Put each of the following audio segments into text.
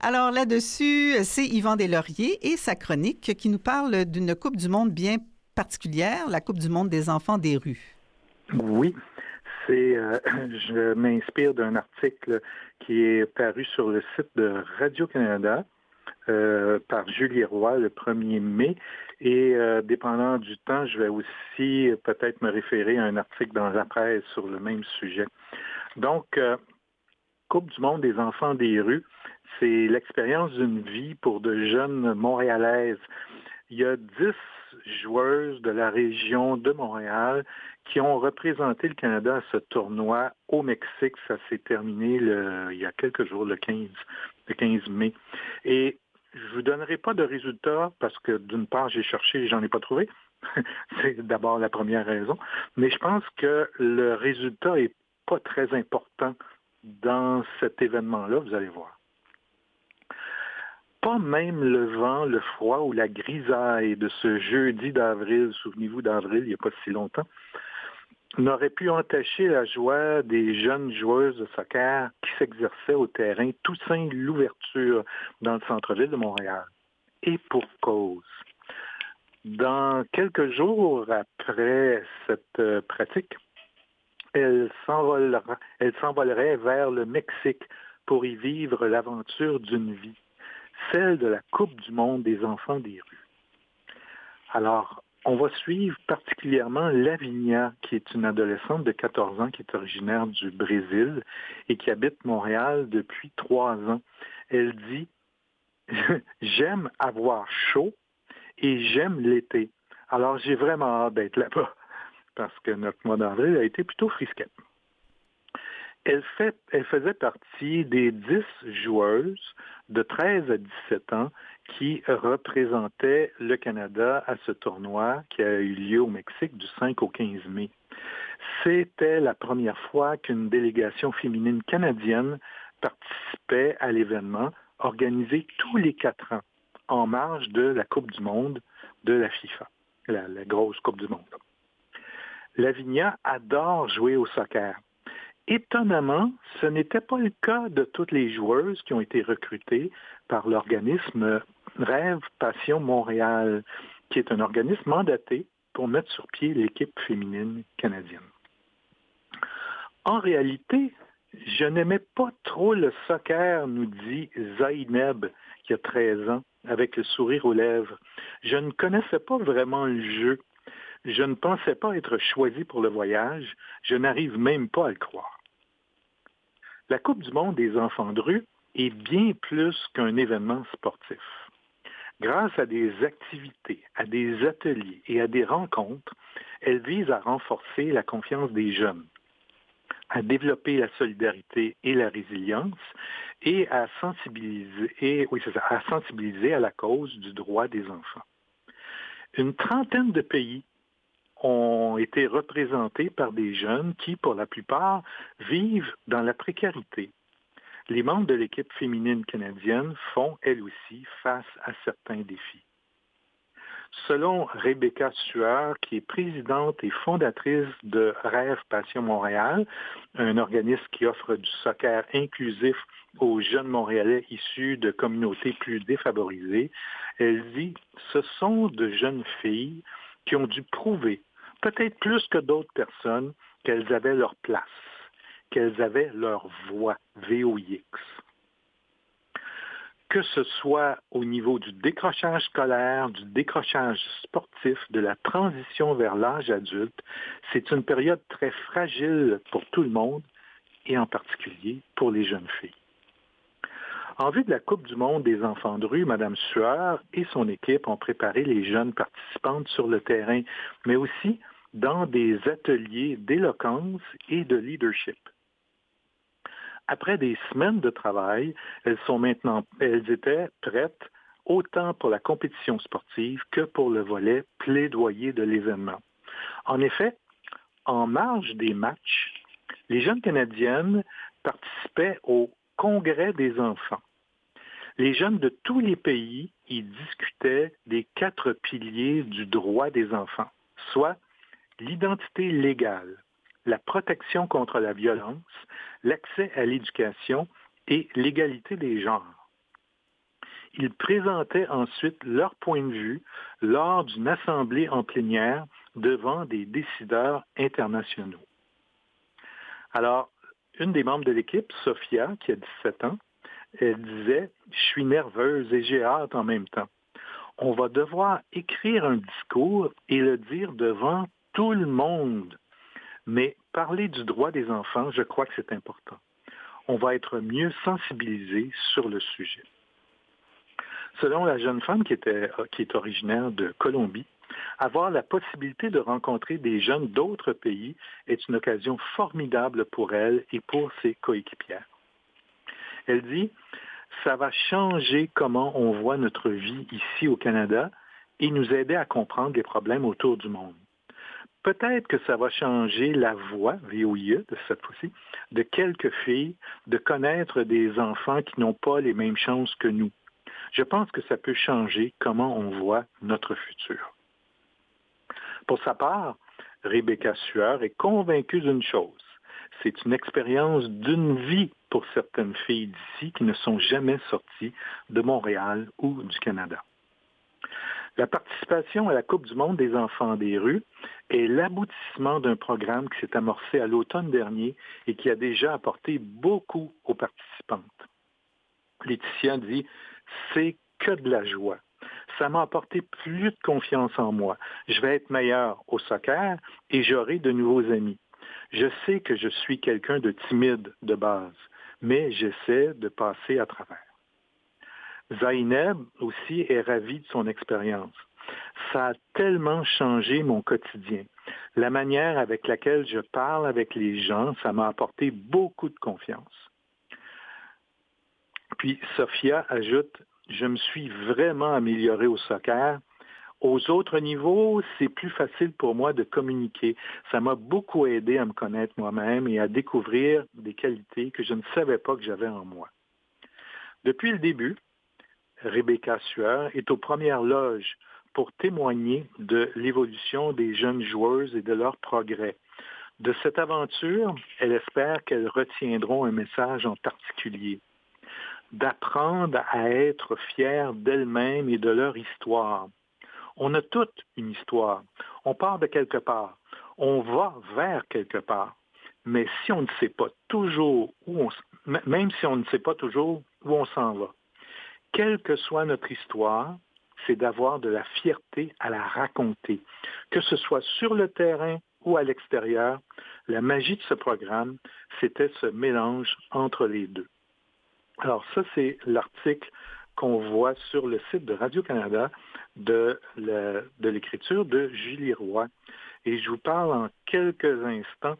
Alors là-dessus, c'est Yvan Deslauriers et sa chronique qui nous parle d'une Coupe du monde bien particulière, la Coupe du monde des enfants des rues. Oui, je m'inspire d'un article qui est paru sur le site de Radio-Canada par Julie Roy le 1er mai. Et dépendant du temps, je vais aussi peut-être me référer à un article dans la presse sur le même sujet. Donc, Coupe du monde des enfants des rues, c'est l'expérience d'une vie pour de jeunes Montréalaises. Il y a 10 joueuses de la région de Montréal qui ont représenté le Canada à ce tournoi au Mexique. Ça s'est terminé il y a quelques jours, le 15 mai. Et je ne vous donnerai pas de résultats parce que d'une part, j'ai cherché et j'en ai pas trouvé. C'est d'abord la première raison. Mais je pense que le résultat est pas très important dans cet événement-là, vous allez voir. Pas même le vent, le froid ou la grisaille de ce jeudi d'avril, souvenez-vous d'avril, il n'y a pas si longtemps, n'aurait pu entacher la joie des jeunes joueuses de soccer qui s'exerçaient au terrain Toussaint Louverture dans le centre-ville de Montréal. Et pour cause. Dans quelques jours après cette pratique, elle s'envolerait vers le Mexique pour y vivre l'aventure d'une vie, celle de la Coupe du monde des enfants des rues. Alors, on va suivre particulièrement Lavinia, qui est une adolescente de 14 ans qui est originaire du Brésil et qui habite Montréal depuis 3 ans. Elle dit « J'aime avoir chaud et j'aime l'été. Alors, j'ai vraiment hâte d'être là-bas parce que notre mois d'avril a été plutôt frisquet. » Elle faisait partie des 10 joueuses de 13 à 17 ans qui représentaient le Canada à ce tournoi qui a eu lieu au Mexique du 5 au 15 mai. C'était la première fois qu'une délégation féminine canadienne participait à l'événement organisé tous les 4 ans en marge de la Coupe du monde de la FIFA, la grosse Coupe du monde. Lavinia adore jouer au soccer. Étonnamment, ce n'était pas le cas de toutes les joueuses qui ont été recrutées par l'organisme Rêve Passion Montréal, qui est un organisme mandaté pour mettre sur pied l'équipe féminine canadienne. En réalité, je n'aimais pas trop le soccer, nous dit Zaineb, qui a 13 ans, avec le sourire aux lèvres. Je ne connaissais pas vraiment le jeu. Je ne pensais pas être choisi pour le voyage. Je n'arrive même pas à le croire. La Coupe du monde des enfants de rue est bien plus qu'un événement sportif. Grâce à des activités, à des ateliers et à des rencontres, elle vise à renforcer la confiance des jeunes, à développer la solidarité et la résilience et à sensibiliser à la cause du droit des enfants. Une trentaine de pays ont été représentés par des jeunes qui, pour la plupart, vivent dans la précarité. Les membres de l'équipe féminine canadienne font, elles aussi, face à certains défis. Selon Rebecca Sueur, qui est présidente et fondatrice de Rêve Passion Montréal, un organisme qui offre du soccer inclusif aux jeunes Montréalais issus de communautés plus défavorisées, elle dit « Ce sont de jeunes filles qui ont dû prouver peut-être plus que d'autres personnes, qu'elles avaient leur place, qu'elles avaient leur voix, VOIX. Que ce soit au niveau du décrochage scolaire, du décrochage sportif, de la transition vers l'âge adulte, c'est une période très fragile pour tout le monde et en particulier pour les jeunes filles. En vue de la Coupe du monde des enfants de rue, Mme Sueur et son équipe ont préparé les jeunes participantes sur le terrain, mais aussi dans des ateliers d'éloquence et de leadership. Après des semaines de travail, elles étaient prêtes autant pour la compétition sportive que pour le volet plaidoyer de l'événement. En effet, en marge des matchs, les jeunes Canadiennes participaient au Congrès des enfants. Les jeunes de tous les pays y discutaient des 4 piliers du droit des enfants, soit l'identité légale, la protection contre la violence, l'accès à l'éducation et l'égalité des genres. Ils présentaient ensuite leur point de vue lors d'une assemblée en plénière devant des décideurs internationaux. Alors, une des membres de l'équipe, Sophia, qui a 17 ans, elle disait « Je suis nerveuse et j'ai hâte en même temps. On va devoir écrire un discours et le dire devant tout le monde. Mais parler du droit des enfants, je crois que c'est important. On va être mieux sensibilisés sur le sujet. » Selon la jeune femme qui est originaire de Colombie, avoir la possibilité de rencontrer des jeunes d'autres pays est une occasion formidable pour elle et pour ses coéquipières. Elle dit « Ça va changer comment on voit notre vie ici au Canada et nous aider à comprendre les problèmes autour du monde. Peut-être que ça va changer la voix, VOIE de cette fois-ci, de quelques filles de connaître des enfants qui n'ont pas les mêmes chances que nous. Je pense que ça peut changer comment on voit notre futur. » Pour sa part, Rebecca Sueur est convaincue d'une chose. C'est une expérience d'une vie pour certaines filles d'ici qui ne sont jamais sorties de Montréal ou du Canada. La participation à la Coupe du monde des enfants des rues est l'aboutissement d'un programme qui s'est amorcé à l'automne dernier et qui a déjà apporté beaucoup aux participantes. Laetitia dit « C'est que de la joie. Ça m'a apporté plus de confiance en moi. Je vais être meilleure au soccer et j'aurai de nouveaux amis. Je sais que je suis quelqu'un de timide de base, mais j'essaie de passer à travers. » Zaineb aussi est ravie de son expérience. Ça a tellement changé mon quotidien. La manière avec laquelle je parle avec les gens, ça m'a apporté beaucoup de confiance. Puis Sophia ajoute, je me suis vraiment améliorée au soccer. Aux autres niveaux, c'est plus facile pour moi de communiquer. Ça m'a beaucoup aidé à me connaître moi-même et à découvrir des qualités que je ne savais pas que j'avais en moi. Depuis le début, Rebecca Sueur est aux premières loges pour témoigner de l'évolution des jeunes joueuses et de leur progrès. De cette aventure, elle espère qu'elles retiendront un message en particulier. D'apprendre à être fières d'elles-mêmes et de leur histoire. On a toute une histoire. On part de quelque part. On va vers quelque part. Mais si on ne sait pas toujours même si on ne sait pas toujours où on s'en va, quelle que soit notre histoire, c'est d'avoir de la fierté à la raconter. Que ce soit sur le terrain ou à l'extérieur, la magie de ce programme, c'était ce mélange entre les deux. Alors ça, c'est l'article qu'on voit sur le site de Radio-Canada de l'écriture de Julie Roy. Et je vous parle en quelques instants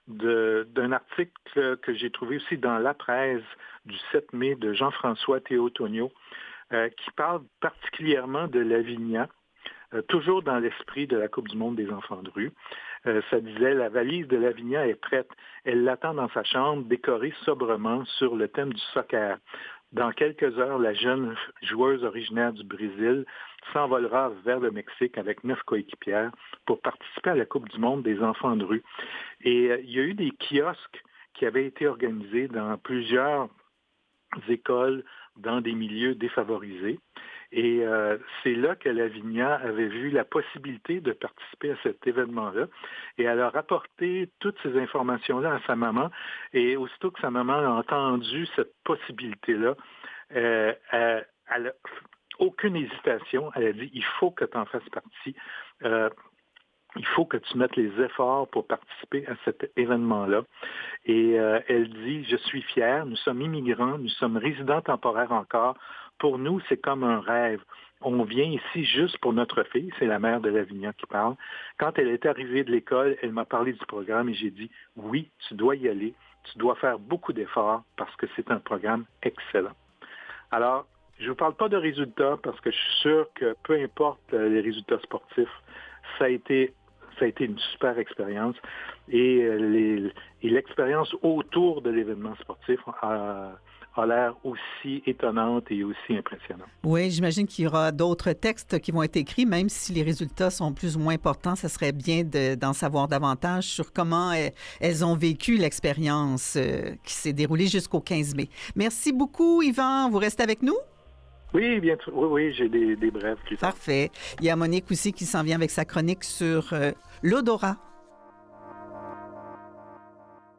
d'un article que j'ai trouvé aussi dans La Presse du 7 mai de Jean-François Théotonio, qui parle particulièrement de Lavinia, toujours dans l'esprit de la Coupe du monde des enfants de rue. Ça disait, la valise de Lavinia est prête. Elle l'attend dans sa chambre, décorée sobrement sur le thème du soccer. Dans quelques heures, la jeune joueuse originaire du Brésil s'envolera vers le Mexique avec 9 coéquipières pour participer à la Coupe du monde des enfants de rue. Et il y a eu des kiosques qui avaient été organisés dans plusieurs écoles, dans des milieux défavorisés. Et c'est là que Lavinia avait vu la possibilité de participer à cet événement-là. Et elle a rapporté toutes ces informations-là à sa maman. Et aussitôt que sa maman a entendu cette possibilité-là, elle n'a aucune hésitation. Elle a dit, il faut que tu en fasses partie. Il faut que tu mettes les efforts pour participer à cet événement-là. Et elle dit, je suis fière, nous sommes immigrants, nous sommes résidents temporaires encore. Pour nous, c'est comme un rêve. On vient ici juste pour notre fille, c'est la mère de Lavinia qui parle. Quand elle est arrivée de l'école, elle m'a parlé du programme et j'ai dit, oui, tu dois y aller, tu dois faire beaucoup d'efforts parce que c'est un programme excellent. Alors, je ne vous parle pas de résultats parce que je suis sûr que peu importe les résultats sportifs, ça a été une super expérience et l'expérience autour de l'événement sportif a l'air aussi étonnante et aussi impressionnante. Oui, j'imagine qu'il y aura d'autres textes qui vont être écrits, même si les résultats sont plus ou moins importants. Ça serait bien d'en savoir davantage sur comment elles ont vécu l'expérience qui s'est déroulée jusqu'au 15 mai. Merci beaucoup, Yvan. Vous restez avec nous? Oui, bien sûr. Oui, j'ai des brèves plus tard. Parfait. Il y a Monique aussi qui s'en vient avec sa chronique sur l'odorat